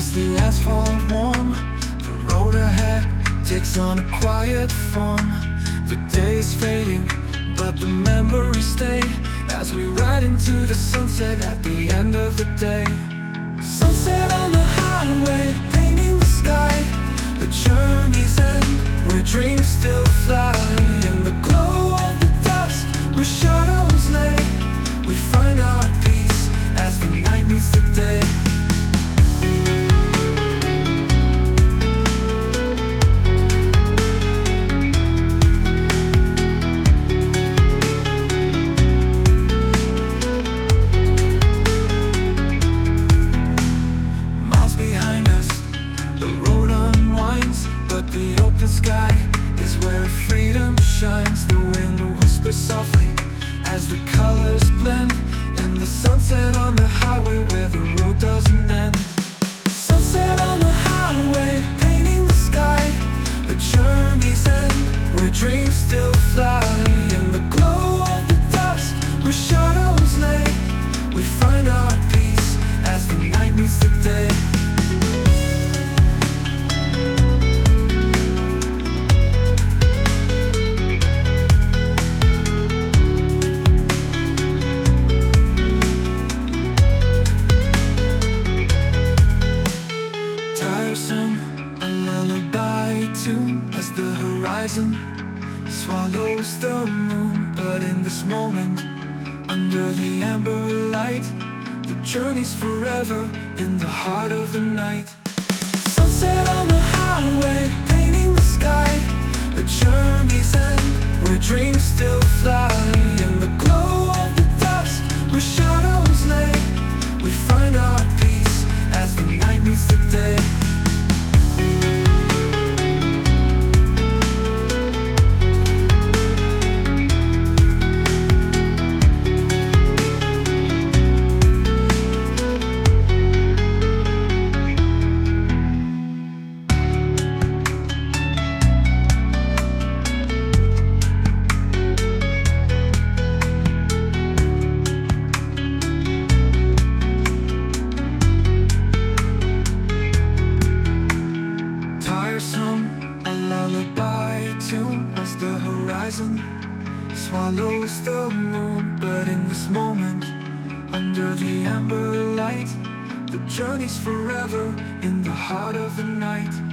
Is the asphalt warm? The road ahead takes on a quiet form. The day is fading, but the memories stay as we ride into the sunset at the end of the day. Sunset on the highway, painting the sky. The journey's end, where dreams still fly. In the glow of the dusk, where shadows lay, we find our peace as the night meets the day. The open sky is where freedom shines. The wind whispers softly as the colors blend. And the sunset on the highway where the road doesn't end. Sunset on the highway, painting the sky. The journey's end, where dreams still fly. In the glow of the dusk, where shadows lay, we find our peace as the night meets the day. A lullaby tune as the horizon swallows the moon. But in this moment, under the amber light, the journey's forever in the heart of the night. Sunset on the highway, painting the sky. The journey's end, where dreams still fly. In the glow of the dusk, where shadows lay, we find our peace as the night meets the day. A lullaby tune as the horizon swallows the moon. But in this moment, under the amber light, the journey's forever in the heart of the night.